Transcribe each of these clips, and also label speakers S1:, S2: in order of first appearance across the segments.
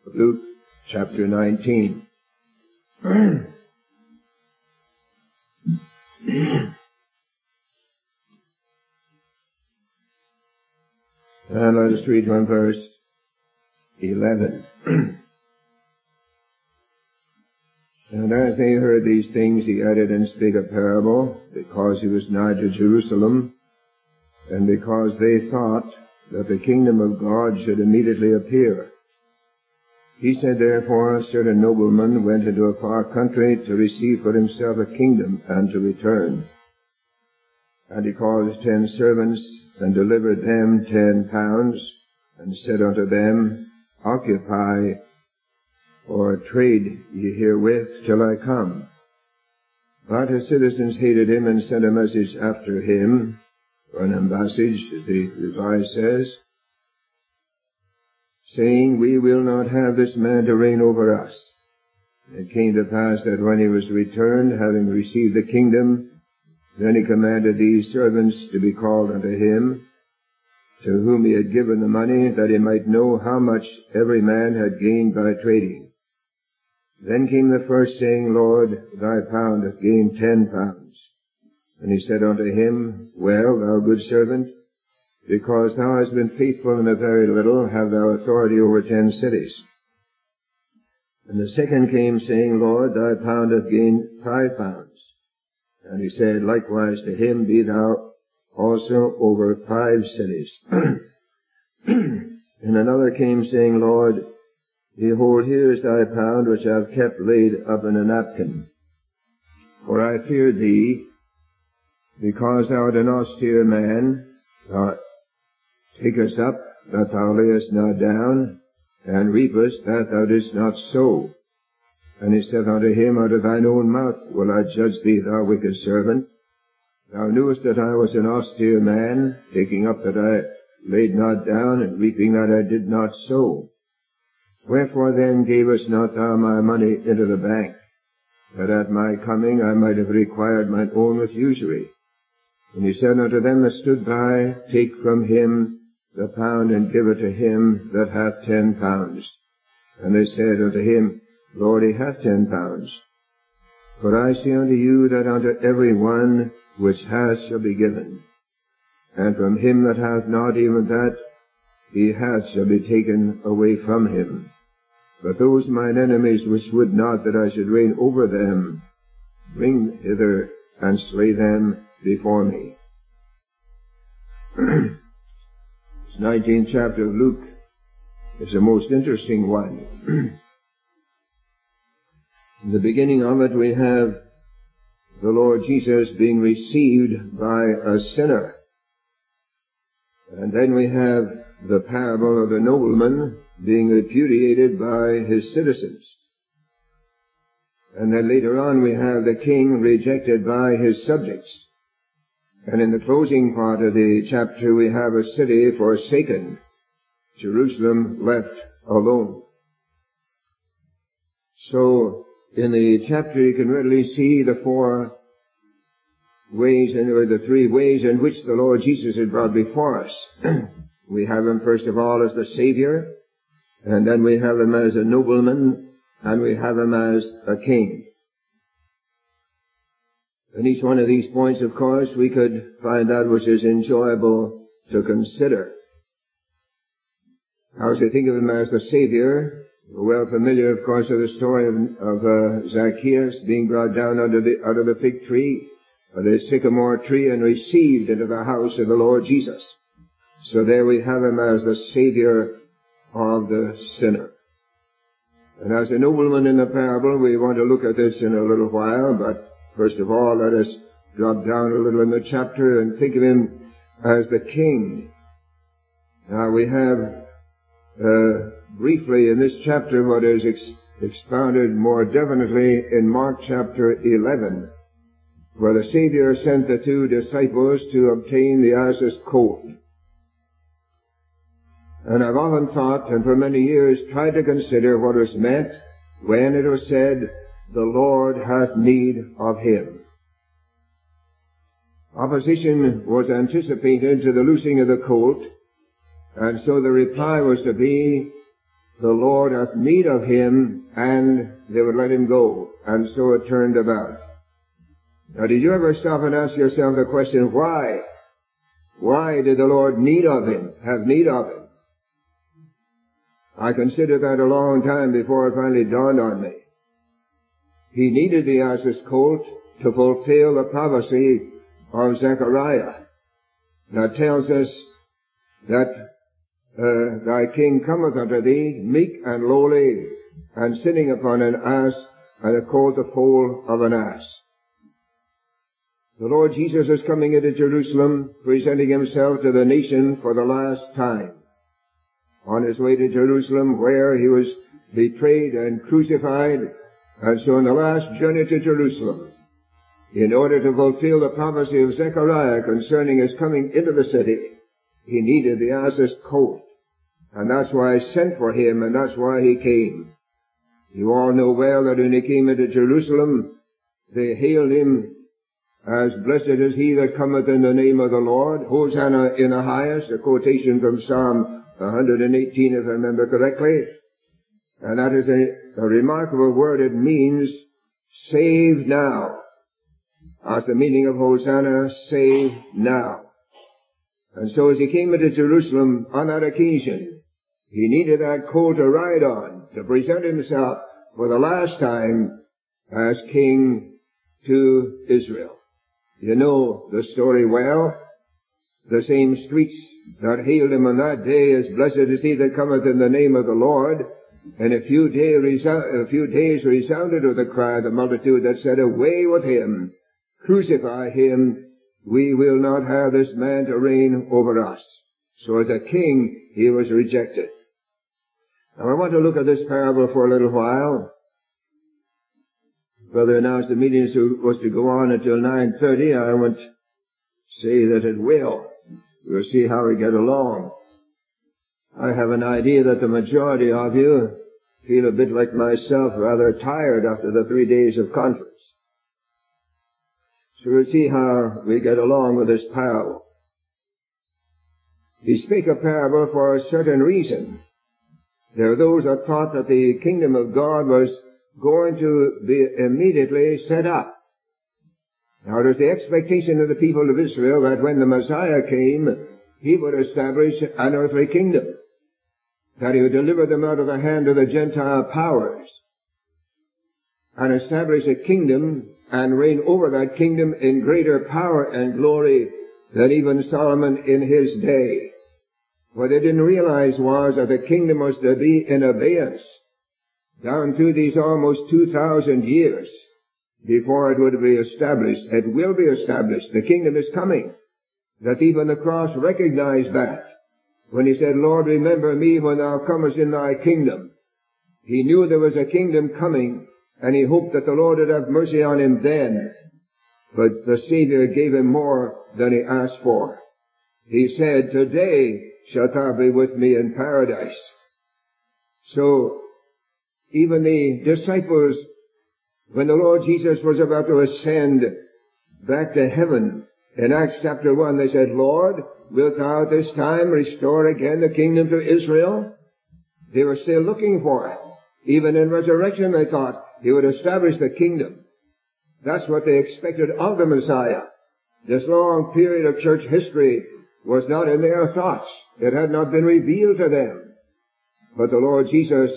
S1: Luke chapter 19. And let us read from verse 11. And as they heard these things, he added and spake a parable, because he was nigh to Jerusalem, and because they thought that the kingdom of God should immediately appear. He said, therefore, a certain nobleman went into a far country to receive for himself a kingdom, and to return. And he called his 10 servants, and delivered them 10 pounds, and said unto them, Occupy, or trade ye herewith till I come. But his citizens hated him, and sent a message after him, or an ambassage, as the Revised says, saying, We will not have this man to reign over us. It came to pass that when he was returned, having received the kingdom, then he commanded these servants to be called unto him, to whom he had given the money, that he might know how much every man had gained by trading. Then came the first, saying, Lord, thy pound hath gained 10 pounds. And he said unto him, Well, thou good servant, because thou hast been faithful in a very little, have thou authority over 10 cities. And the second came, saying, Lord, thy pound hath gained 5 pounds. And he said likewise to him, Be thou also over 5 cities. And another came, saying, Lord, behold, here is thy pound, which I have kept laid up in a napkin. For I feared thee, because thou art an austere man, thou takest up that thou layest not down, and reapest that thou didst not sow. And he said unto him, Out of thine own mouth will I judge thee, thou wicked servant. Thou knewest that I was an austere man, taking up that I laid not down, and reaping that I did not sow. Wherefore then gavest not thou my money into the bank, that at my coming I might have required mine own with usury? And he said unto them that stood by, Take from him the pound, and give it to him that hath 10 pounds. And they said unto him, Lord, he hath 10 pounds. For I say unto you that unto every one which hath shall be given, and from him that hath not, even that he hath shall be taken away from him. But those mine enemies which would not that I should reign over them, bring hither and slay them before me. This 19th chapter of Luke is a most interesting one. In the beginning of it we have the Lord Jesus being received by a sinner. And then we have the parable of the nobleman being repudiated by his citizens. And then later on we have the king rejected by his subjects. And in the closing part of the chapter we have a city forsaken, Jerusalem left alone. So in the chapter you can readily see the 4 ways, or the 3 ways in which the Lord Jesus is brought before us. We have him first of all as the Savior, and then we have him as a nobleman, and we have him as a king. And each one of these points, of course, we could find out which is enjoyable to consider. Now, as we think of him as the Savior, we're well familiar, of course, with the story of Zacchaeus being brought down out of the fig tree, or the sycamore tree, and received into the house of the Lord Jesus. So there we have him as the Savior of the sinner. And as a nobleman in the parable, we want to look at this in a little while, but first of all, let us drop down a little in the chapter and think of him as the king. Now we have briefly in this chapter what is expounded more definitely in Mark chapter 11, where the Savior sent the 2 disciples to obtain the ass's colt. And I've often thought, and for many years tried to consider what was meant when it was said, The Lord hath need of him. Opposition was anticipated to the loosing of the colt, and so the reply was to be, the Lord hath need of him, and they would let him go. And so it turned about. Now, did you ever stop and ask yourself the question, why? Why did the Lord have need of him? I considered that a long time before it finally dawned on me. He needed the ass's colt to fulfill the prophecy of Zechariah. That tells us that thy king cometh unto thee, meek and lowly, and sitting upon an ass, and a colt the foal of an ass. The Lord Jesus is coming into Jerusalem, presenting himself to the nation for the last time. On his way to Jerusalem, where he was betrayed and crucified, and so on the last journey to Jerusalem, in order to fulfill the prophecy of Zechariah concerning his coming into the city, he needed the ass's colt. And that's why I sent for him, and that's why he came. You all know well that when he came into Jerusalem, they hailed him as blessed is he that cometh in the name of the Lord. Hosanna in the highest, a quotation from Psalm 118, if I remember correctly. And that is a remarkable word. It means save now. That's the meaning of Hosanna, save now. And so as he came into Jerusalem on that occasion, he needed that colt to ride on, to present himself for the last time as king to Israel. You know the story well. The same streets that hailed him on that day as blessed is he that cometh in the name of the Lord, and a few days resounded with the cry of the multitude that said, away with him, crucify him, we will not have this man to reign over us. So as a king, he was rejected. Now I want to look at this parable for a little while. Brother announced the meeting was to go on until 9:30. I won't say that it will. We'll see how we get along. I have an idea that the majority of you feel a bit like myself, rather tired after the 3 days of conference. So we'll see how we get along with this parable. He spake a parable for a certain reason. There are those that thought that the kingdom of God was going to be immediately set up. Now it was the expectation of the people of Israel that when the Messiah came, he would establish an earthly kingdom, that he would deliver them out of the hand of the Gentile powers, and establish a kingdom and reign over that kingdom in greater power and glory than even Solomon in his day. What they didn't realize was that the kingdom was to be in abeyance down through these almost 2,000 years before it would be established. It will be established. The kingdom is coming. That even the cross recognized that. When he said, Lord, remember me when thou comest in thy kingdom. He knew there was a kingdom coming, and he hoped that the Lord would have mercy on him then. But the Savior gave him more than he asked for. He said, today shalt thou be with me in paradise. So, even the disciples, when the Lord Jesus was about to ascend back to heaven, in Acts chapter 1, they said, Lord, wilt thou at this time restore again the kingdom to Israel? They were still looking for it. Even in resurrection, they thought he would establish the kingdom. That's what they expected of the Messiah. This long period of church history was not in their thoughts. It had not been revealed to them. But the Lord Jesus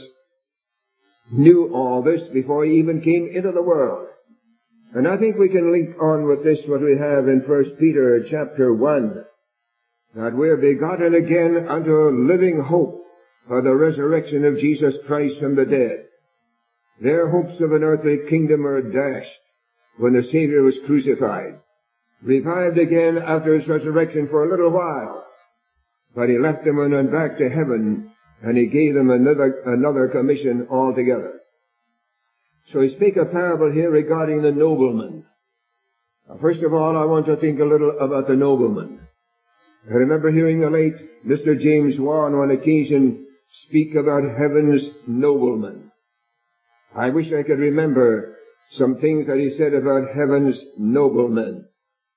S1: knew all this before he even came into the world. And I think we can link on with this what we have in 1 Peter chapter 1, that we're begotten again unto a living hope for the resurrection of Jesus Christ from the dead. Their hopes of an earthly kingdom were dashed when the Savior was crucified, revived again after his resurrection for a little while. But he left them and went back to heaven, and he gave them another commission altogether. So he spake a parable here regarding the nobleman. First of all, I want to think a little about the nobleman. I remember hearing the late Mr. James Waugh on one occasion speak about heaven's nobleman. I wish I could remember some things that he said about heaven's noblemen.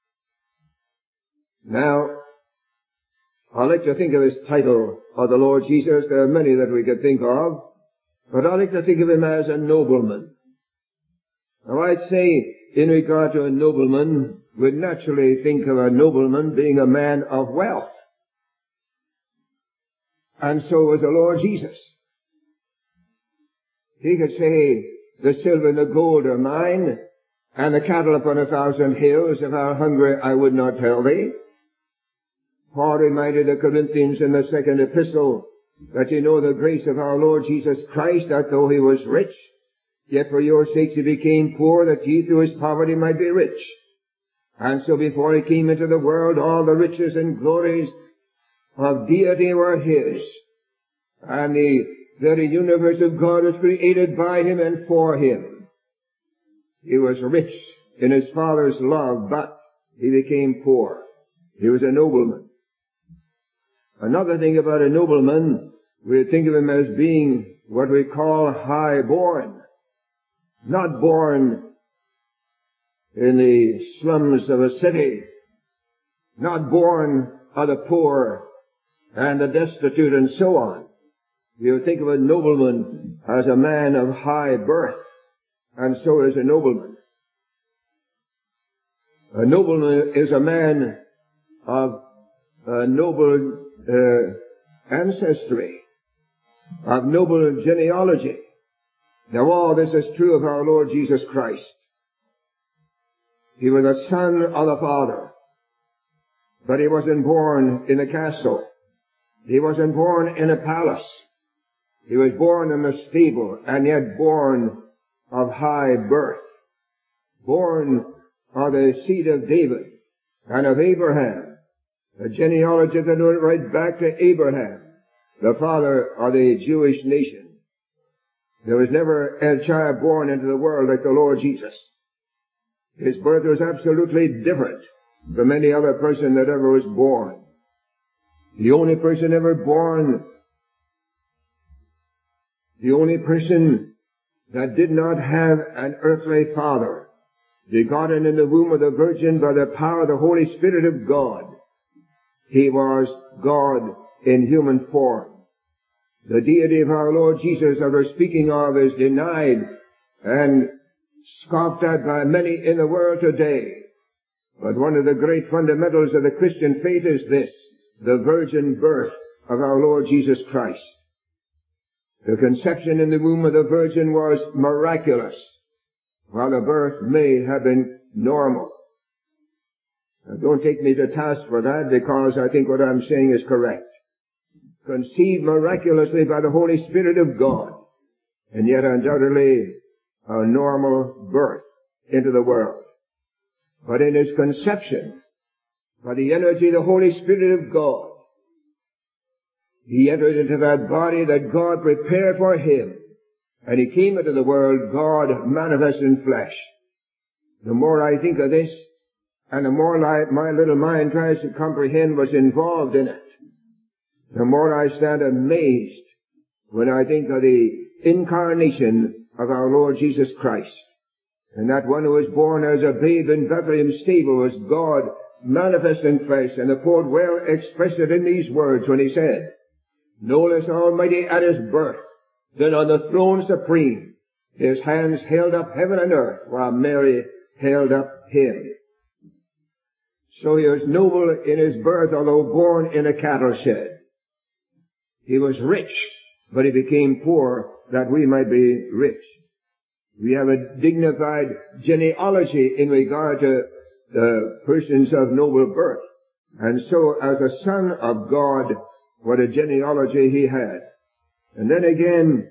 S1: Now, I like to think of this title of the Lord Jesus. There are many that we could think of. But I like to think of him as a nobleman. Now I'd say, in regard to a nobleman, we'd naturally think of a nobleman being a man of wealth. And so was the Lord Jesus. He could say, the silver and the gold are mine, and the cattle upon 1,000 hills. If I were hungry, I would not tell thee. Paul reminded the Corinthians in the second epistle that you know the grace of our Lord Jesus Christ, that though he was rich, yet for your sakes he became poor, that ye through his poverty might be rich. And so before he came into the world, all the riches and glories of deity were his. And the very universe of God was created by him and for him. He was rich in his Father's love, but he became poor. He was a nobleman. Another thing about a nobleman, we think of him as being what we call high-born. Not born in the slums of a city. Not born of the poor and the destitute and so on. We would think of a nobleman as a man of high birth, and so is a nobleman. A nobleman is a man of noble ancestry, of noble genealogy. Now all this is true of our Lord Jesus Christ. He was a son of the Father, but he wasn't born in a castle. He wasn't born in a palace. He was born in a stable, and yet born of high birth. Born of the seed of David and of Abraham. A genealogy that went right back to Abraham, the father of the Jewish nation. There was never a child born into the world like the Lord Jesus. His birth was absolutely different from any other person that ever was born. The only person ever born, the only person that did not have an earthly father, begotten in the womb of the Virgin by the power of the Holy Spirit of God. He was God in human form. The deity of our Lord Jesus that we're speaking of is denied and scoffed at by many in the world today. But one of the great fundamentals of the Christian faith is this, the virgin birth of our Lord Jesus Christ. The conception in the womb of the Virgin was miraculous, while the birth may have been normal. Now, don't take me to task for that, because I think what I'm saying is correct. Conceived miraculously by the Holy Spirit of God, and yet undoubtedly a normal birth into the world. But in his conception, by the energy of the Holy Spirit of God, he entered into that body that God prepared for him, and he came into the world, God manifest in flesh. The more I think of this, and the more my little mind tries to comprehend what's involved in it, the more I stand amazed when I think of the incarnation of our Lord Jesus Christ. And that one who was born as a babe in Bethlehem stable was God manifest in flesh. And the poet well expressed it in these words when he said, "No less almighty at his birth than on the throne supreme, his hands held up heaven and earth, while Mary held up him." So he was noble in his birth, although born in a cattle shed. He was rich, but he became poor that we might be rich. We have a dignified genealogy in regard to the persons of noble birth. And so as a son of God, what a genealogy he had. And then again,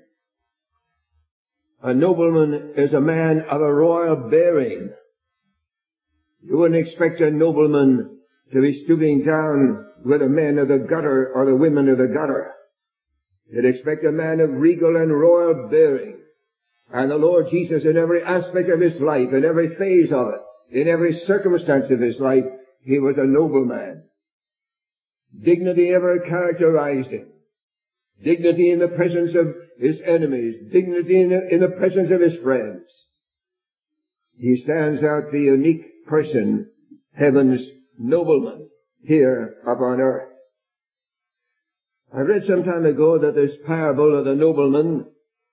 S1: a nobleman is a man of a royal bearing. You wouldn't expect a nobleman to be stooping down with the men of the gutter or the women of the gutter. You'd expect a man of regal and royal bearing. And the Lord Jesus, in every aspect of his life, in every phase of it, in every circumstance of his life, he was a nobleman. Dignity ever characterized him. Dignity in the presence of his enemies. Dignity in the presence of his friends. He stands out the unique person, heaven's nobleman, here upon earth. I read some time ago that this parable of the nobleman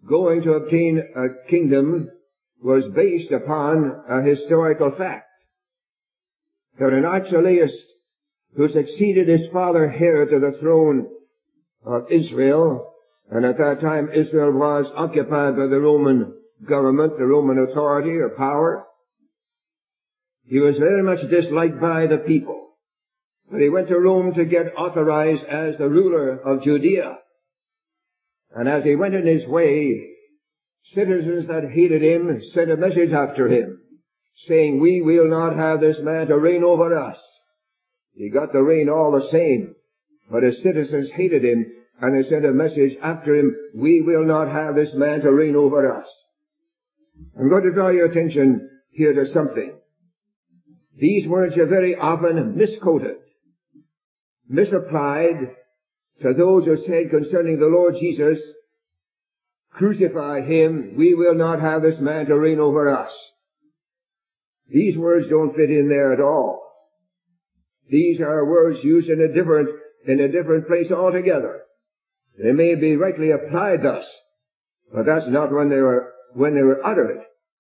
S1: going to obtain a kingdom was based upon a historical fact. That an Archelaus who succeeded his father Herod to the throne of Israel, and at that time Israel was occupied by the Roman government, the Roman authority or power, he was very much disliked by the people. But he went to Rome to get authorized as the ruler of Judea. And as he went in his way, citizens that hated him sent a message after him, saying, "We will not have this man to reign over us." He got the reign all the same, but his citizens hated him, and they sent a message after him, "We will not have this man to reign over us." I'm going to draw your attention here to something. These words are very often misquoted, misapplied to those who said concerning the Lord Jesus, "Crucify him, we will not have this man to reign over us." These words don't fit in there at all. These are words used in a different place altogether. They may be rightly applied thus, but that's not when they were uttered.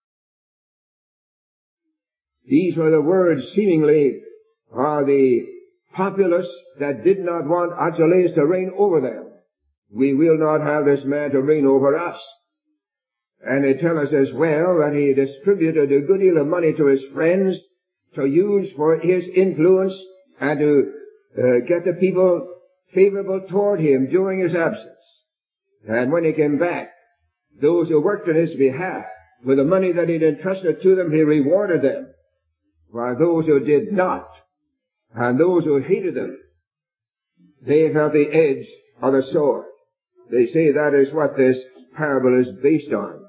S1: These were the words seemingly of the populace that did not want Archelaus to reign over them. "We will not have this man to reign over us." And they tell us as well that he distributed a good deal of money to his friends to use for his influence and to get the people favorable toward him during his absence. And when he came back, those who worked on his behalf, with the money that he'd entrusted to them, he rewarded them. While those who did not, and those who hated him, they felt the edge of the sword. They say that is what this parable is based on.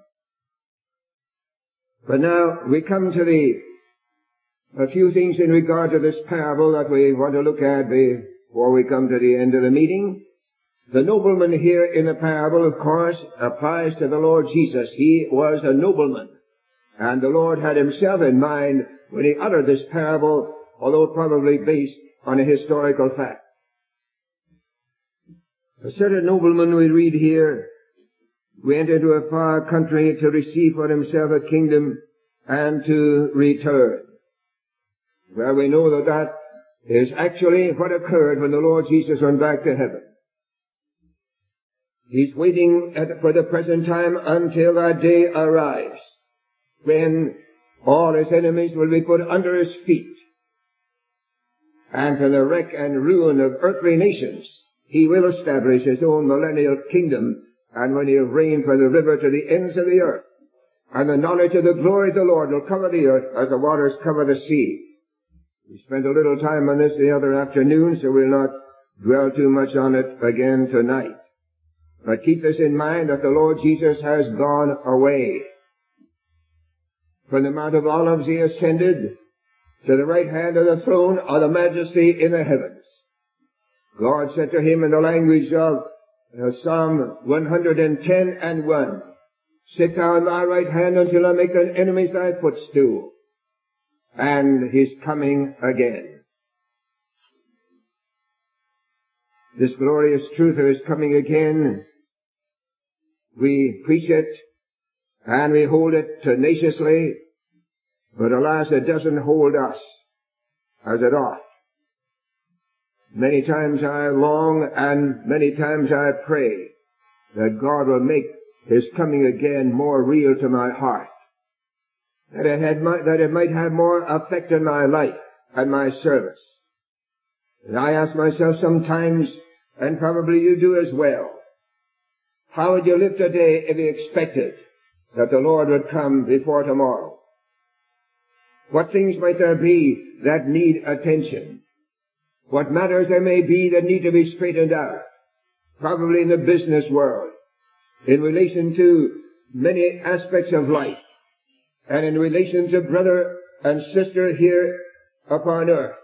S1: But now we come to a few things in regard to this parable that we want to look at before we come to the end of the meeting. The nobleman here in the parable, of course, applies to the Lord Jesus. He was a nobleman, and the Lord had himself in mind when he uttered this parable, although probably based on a historical fact. A certain nobleman, we read here, went into a far country to receive for himself a kingdom and to return. Well, we know that that is actually what occurred when the Lord Jesus went back to heaven. He's waiting for the present time until that day arrives when all his enemies will be put under his feet. And for the wreck and ruin of earthly nations, he will establish his own millennial kingdom, and when he will reign from the river to the ends of the earth, and the knowledge of the glory of the Lord will cover the earth as the waters cover the sea. We spent a little time on this the other afternoon, so we'll not dwell too much on it again tonight. But keep this in mind that the Lord Jesus has gone away. From the Mount of Olives he ascended to the right hand of the throne of the majesty in the heavens. God said to him in the language of Psalm 110:1, "Sit thou on my right hand until I make thine enemies thy footstool." And he's coming again. This glorious truth of his coming again, we preach it and we hold it tenaciously, but alas, it doesn't hold us as it ought. Many times I long and many times I pray that God will make his coming again more real to my heart, that it might have more effect in my life and my service. And I ask myself sometimes, and probably you do as well, how would you live today if you expected that the Lord would come before tomorrow? What things might there be that need attention? What matters there may be that need to be straightened out? Probably in the business world, in relation to many aspects of life, and in relation to brother and sister here upon earth.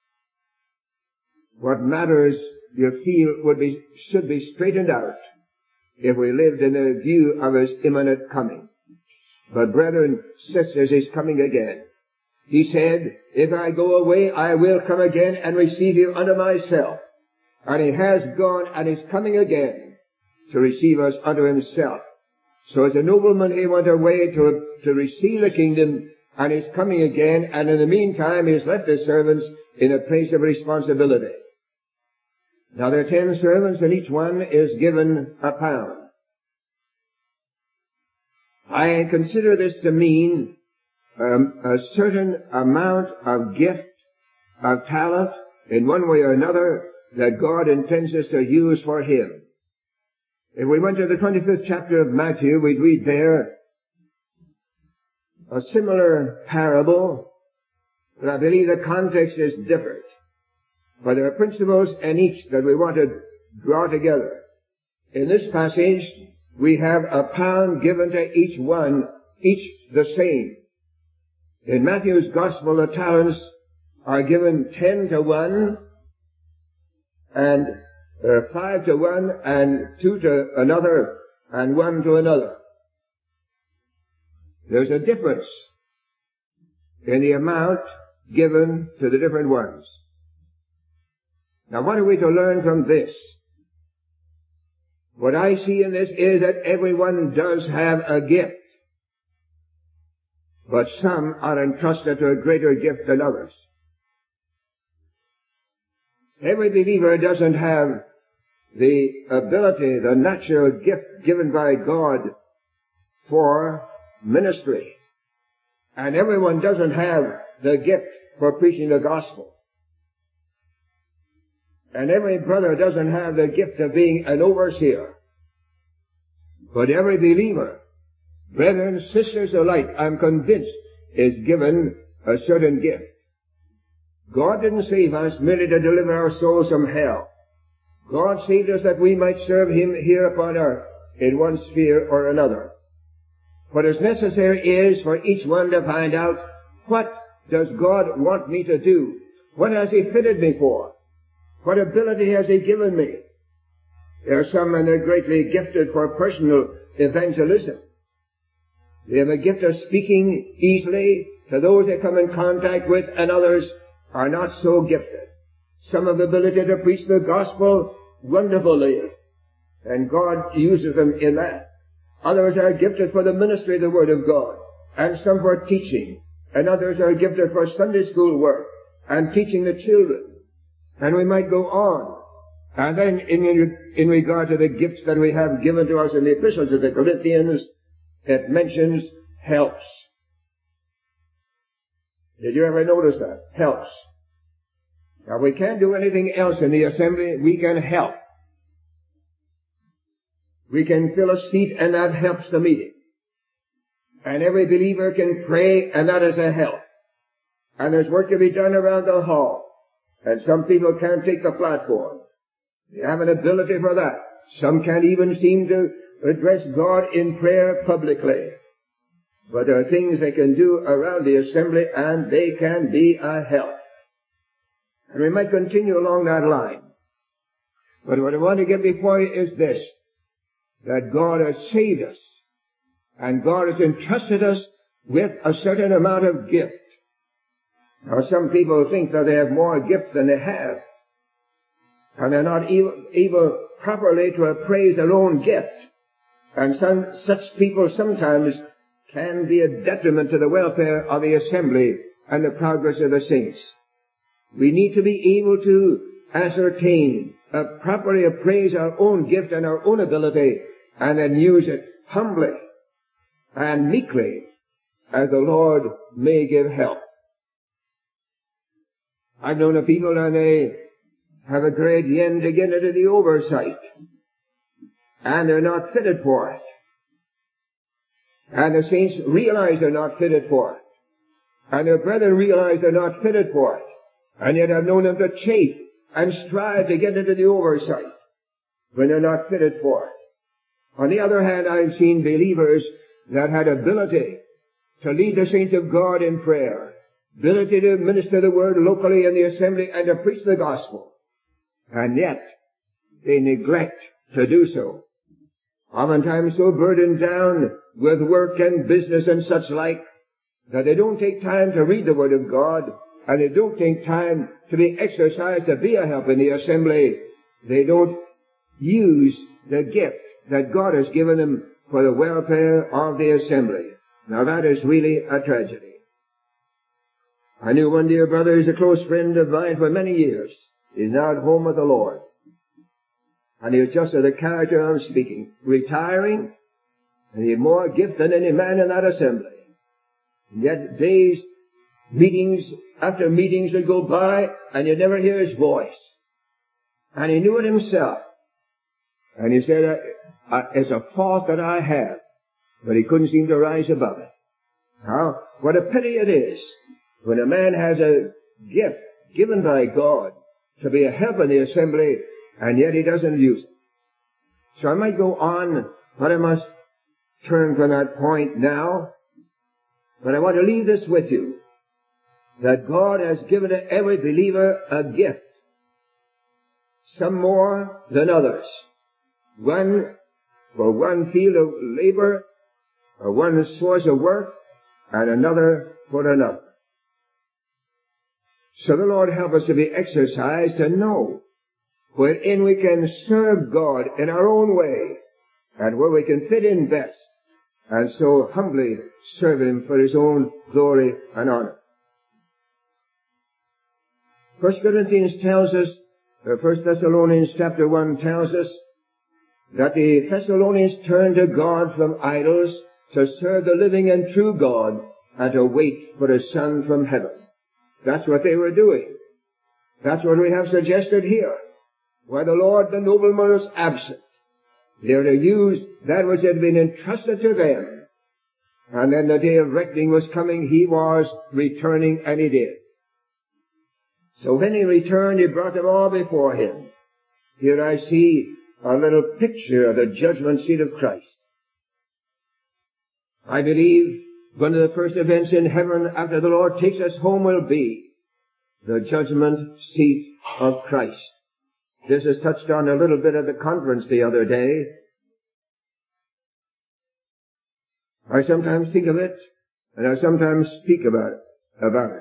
S1: What matters, you feel, should be straightened out if we lived in the view of his imminent coming. But brethren, sisters, he's coming again. He said, "If I go away, I will come again and receive you unto myself." And he has gone and is coming again to receive us unto himself. So as a nobleman, he went away to receive the kingdom, and is coming again, and in the meantime, he has left his servants in a place of responsibility. Now there are 10 servants, and each one is given £1. I consider this to mean a certain amount of gift, of talent, in one way or another, that God intends us to use for Him. If we went to the 25th chapter of Matthew, we'd read there a similar parable, but I believe the context is different. But there are principles in each that we want to draw together. In this passage, we have £1 given to each one, each the same. In Matthew's Gospel, the talents are given 10 to 1, and 5 to 1, and 2 to another, and 1 to another. There's a difference in the amount given to the different ones. Now what are we to learn from this? What I see in this is that everyone does have a gift, but some are entrusted to a greater gift than others. Every believer doesn't have the ability, the natural gift given by God for ministry. And everyone doesn't have the gift for preaching the gospel. And every brother doesn't have the gift of being an overseer. But every believer, brethren, sisters alike, I'm convinced, is given a certain gift. God didn't save us merely to deliver our souls from hell. God saved us that we might serve Him here upon earth in one sphere or another. What is necessary is for each one to find out, what does God want me to do? What has He fitted me for? What ability has He given me? There are some, and they're greatly gifted for personal evangelism. They have a gift of speaking easily to those they come in contact with, and others are not so gifted. Some have the ability to preach the gospel wonderfully, and God uses them in that. Others are gifted for the ministry of the Word of God, and some for teaching, and others are gifted for Sunday school work and teaching the children. And we might go on. And then in regard to the gifts that we have given to us in the epistles of the Corinthians, it mentions helps. Did you ever notice that? Helps. Now we can't do anything else in the assembly. We can help. We can fill a seat, and that helps the meeting. And every believer can pray, and that is a help. And there's work to be done around the hall. And some people can't take the platform. They have an ability for that. Some can't even seem to address God in prayer publicly. But there are things they can do around the assembly, and they can be a help. And we might continue along that line. But what I want to get before you is this, that God has saved us, and God has entrusted us with a certain amount of gift. Now some people think that they have more gift than they have, and they're not able properly to appraise their own gift. And such people sometimes can be a detriment to the welfare of the assembly and the progress of the saints. We need to be able to ascertain, properly appraise our own gift and our own ability, and then use it humbly and meekly as the Lord may give help. I've known of people, and they have a great yen to get into the oversight, and they're not fitted for it. And the saints realize they're not fitted for it. And their brethren realize they're not fitted for it. And yet I've known them to chafe and strive to get into the oversight when they're not fitted for it. On the other hand, I've seen believers that had ability to lead the saints of God in prayer, ability to minister the word locally in the assembly and to preach the gospel. And yet, they neglect to do so. Oftentimes so burdened down with work and business and such like, that they don't take time to read the word of God, and they don't take time to be exercised to be a help in the assembly. They don't use the gift that God has given them for the welfare of the assembly. Now that is really a tragedy. I knew one dear brother who's a close friend of mine for many years. He's now at home with the Lord. And he was just of the character I'm speaking, retiring, and he had more gift than any man in that assembly. And yet days, meetings after meetings would go by, and you'd never hear his voice. And he knew it himself. And he said, it's a fault that I have, but he couldn't seem to rise above it. Now, what a pity it is when a man has a gift given by God to be a help in the assembly, and yet he doesn't use it. So I might go on, but I must turn from that point now. But I want to leave this with you, that God has given to every believer a gift, some more than others. One for one field of labor, or one source of work, and another for another. So the Lord help us to be exercised to know wherein we can serve God in our own way, and where we can fit in best, and so humbly serve Him for His own glory and honor. 1 Corinthians tells us, 1 Thessalonians chapter 1 tells us, that the Thessalonians turned to God from idols to serve the living and true God and to wait for a Son from heaven. That's what they were doing. That's what we have suggested here. Where the Lord, the nobleman, was absent, they were to use that which had been entrusted to them. And then the day of reckoning was coming. He was returning, and He did. So when He returned, He brought them all before Him. Here I see a little picture of the judgment seat of Christ. I believe one of the first events in heaven after the Lord takes us home will be the judgment seat of Christ. This is touched on a little bit at the conference the other day. I sometimes think of it, and I sometimes speak about it.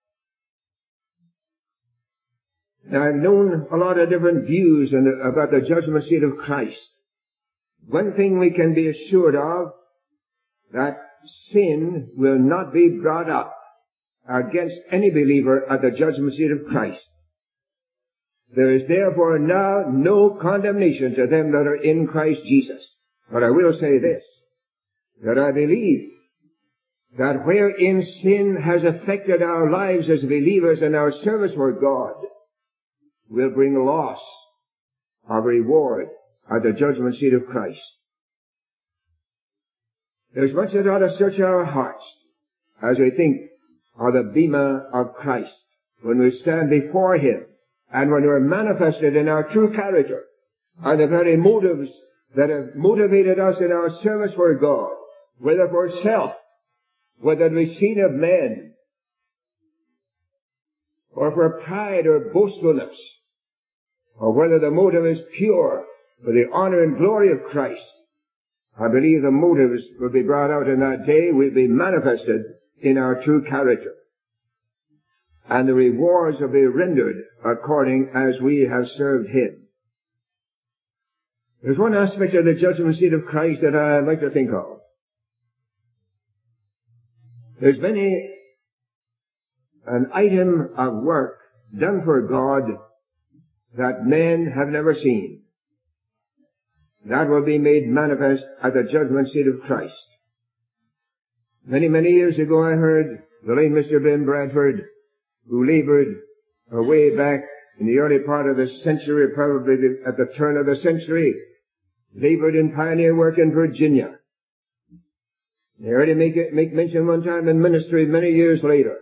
S1: Now, I've known a lot of different views about the judgment seat of Christ. One thing we can be assured of, that sin will not be brought up against any believer at the judgment seat of Christ. There is therefore now no condemnation to them that are in Christ Jesus. But I will say this, that I believe that wherein sin has affected our lives as believers and our service for God, will bring loss of reward at the judgment seat of Christ. There's much that ought to search our hearts as we think of the bema of Christ, when we stand before Him, and when we're manifested in our true character, are the very motives that have motivated us in our service for God, whether for self, whether it be seen of men, or for pride or boastfulness, or whether the motive is pure for the honor and glory of Christ. I believe the motives will be brought out in that day, will be manifested in our true character. And the rewards will be rendered according as we have served Him. There's one aspect of the judgment seat of Christ that I'd like to think of. There's an item of work done for God that men have never seen. That will be made manifest at the judgment seat of Christ. Many, many years ago I heard the late Mr. Ben Bradford, who labored way back in the early part of the century, probably at the turn of the century, labored in pioneer work in Virginia. They heard him make mention one time in ministry many years later,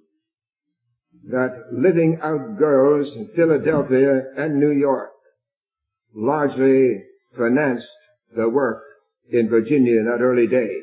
S1: that living out girls in Philadelphia and New York largely financed the work in Virginia in that early day.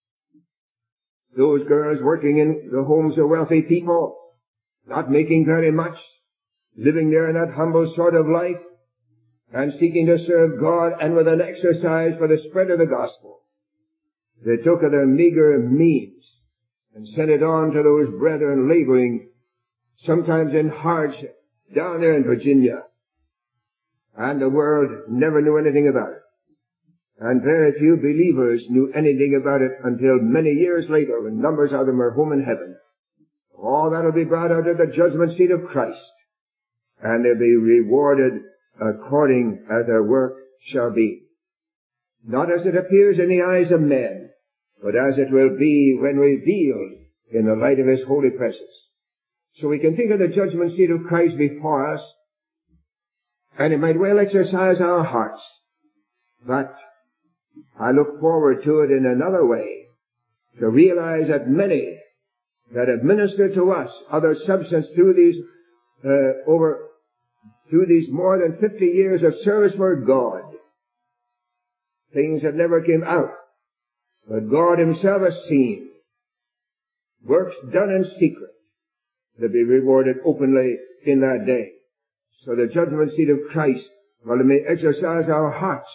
S1: Those girls working in the homes of wealthy people, not making very much, living there in that humble sort of life, and seeking to serve God, and with an exercise for the spread of the gospel. They took of their meager means and sent it on to those brethren laboring, sometimes in hardship, down there in Virginia. And the world never knew anything about it. and very few believers knew anything about it until many years later, when numbers of them are home in heaven. All that will be brought out of the judgment seat of Christ, and they'll be rewarded according as their work shall be. Not as it appears in the eyes of men, but as it will be when revealed in the light of His holy presence. So we can think of the judgment seat of Christ before us, and it might well exercise our hearts. But I look forward to it in another way, to realize that many that have ministered to us other substance through these more than 50 years of service for God, things that never came out, but God Himself has seen, works done in secret, to be rewarded openly in that day. So the judgment seat of Christ, while it may exercise our hearts,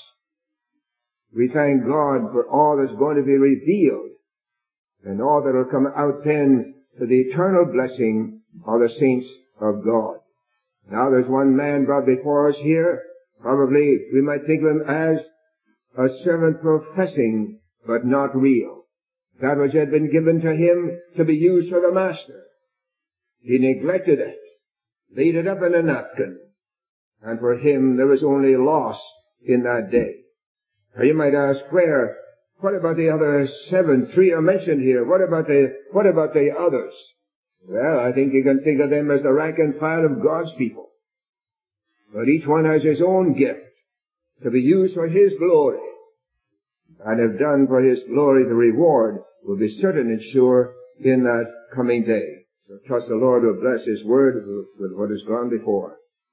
S1: we thank God for all that's going to be revealed and all that will come out then to the eternal blessing of the saints of God. Now there's one man brought before us here. Probably we might think of him as a servant professing but not real. That which had been given to him to be used for the master, he neglected it, laid it up in a napkin, and for him there was only loss in that day. Now you might ask, what about the other 7? 3 are mentioned here. What about the others? Well, I think you can think of them as the rank and file of God's people. But each one has his own gift to be used for His glory. And if done for His glory, the reward will be certain and sure in that coming day. So trust the Lord will bless His word with what has gone before.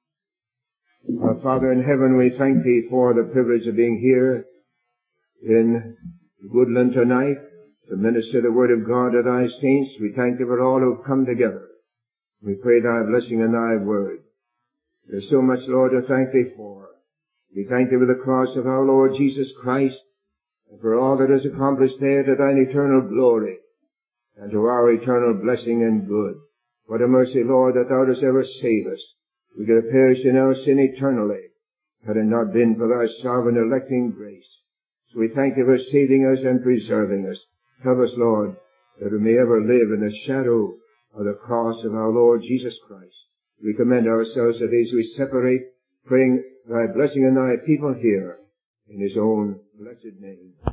S1: Our Father in heaven, we thank Thee for the privilege of being here in Woodland tonight to minister the word of God to Thy saints. We thank Thee for all who have come together. We pray Thy blessing in Thy word. There's so much, Lord, to thank Thee for. We thank Thee for the cross of our Lord Jesus Christ, and for all that is accomplished there to Thine eternal glory, and to our eternal blessing and good. What a mercy, Lord, that Thou dost ever save us. We could have perished in our sin eternally, had it not been for Thy sovereign electing grace. So we thank Thee for saving us and preserving us. Help us, Lord, that we may ever live in the shadow of the cross of our Lord Jesus Christ. We commend ourselves to Thee as we separate, praying Thy blessing on Thy people here, in His own blessed name.